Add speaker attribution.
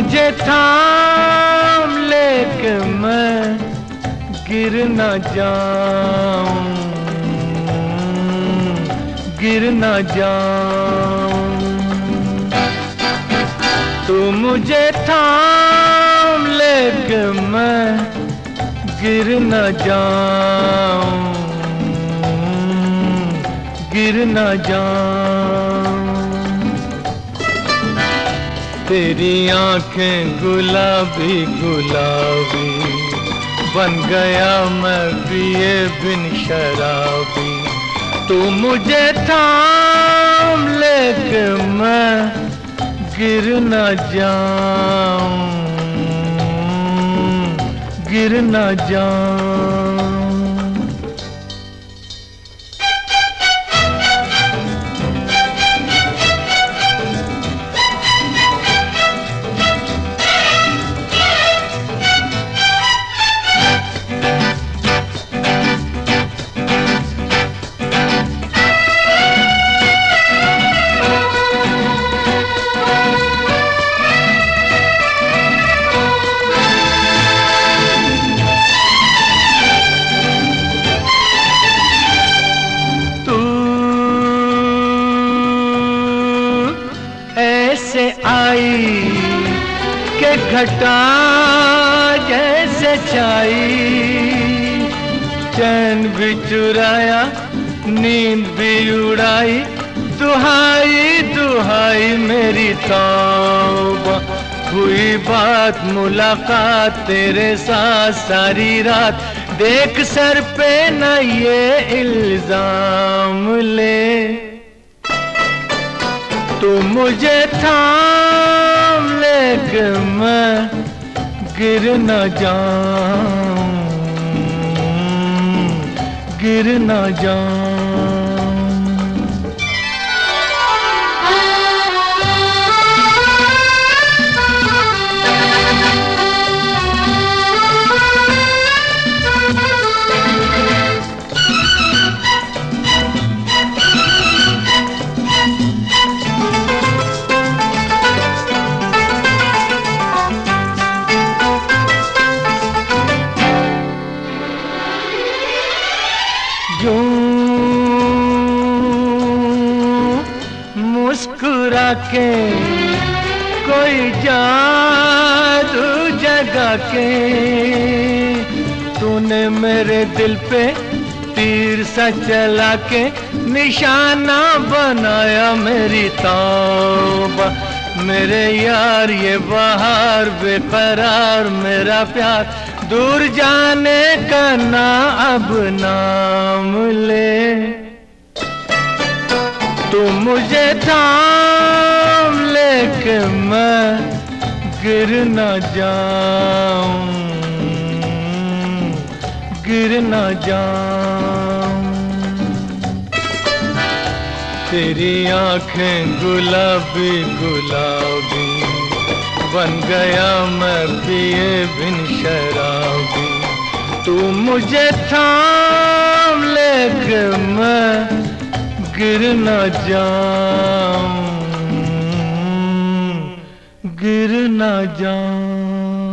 Speaker 1: मुझे थाम ले के मैं गिर न जाऊं, गिर न जाऊं। तू मुझे थाम ले के मैं गिर न जाऊं, गिर न जाऊं। तेरी आंखें गुलाबी गुलाबी, बन गया मैं पिए बिन शराबी। तू मुझे थाम ले के मैं गिर न जाऊं, गिर न जाऊं। ऐसे आई के घटा जैसे छाई, चैन भी चुराया नींद भी उड़ाई। दुहाई दुहाई मेरी तौबा, हुई बात मुलाकात तेरे साथ सारी रात। देख सर पे न ये इल्जाम ले, तू मुझे थाम ले के मैं गिर न जाऊं, गिर न जाऊं। मुस्कुरा के कोई जादू जगा के, तूने मेरे दिल पे तीर सा चला के निशाना बनाया मेरी तौबा। मेरे यार ये बहार बेकरार मेरा प्यार, दूर जाने का ना अब नाम ले। तू मुझे थाम ले के मैं गिर न जाऊं, गिर न जाऊं। तेरी आंखें गुलाबी गुलाबी, बन गया मैं पिए बिन शराबी। तू मुझे थाम ले के मैं गिर न जाऊं, गिर न जाऊं।